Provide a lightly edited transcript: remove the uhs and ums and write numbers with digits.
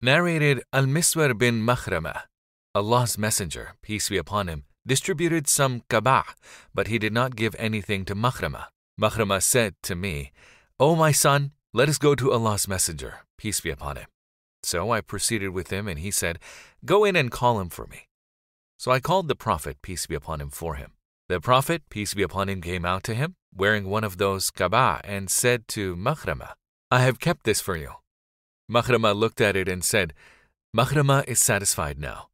Narrated Al-Miswar bin Makhrama, Allah's Messenger, peace be upon him, distributed some kaba', but he did not give anything to Makhrama. Makhrama said to me, "O my son, let us go to Allah's Messenger, peace be upon him." So I proceeded with him, and he said, "Go in and call him for me." So I called the Prophet, peace be upon him, for him. The Prophet, peace be upon him, came out to him, wearing one of those kaba', and said to Makhrama, "I have kept this for you." Makhrama looked at it and said, "Makhrama is satisfied now."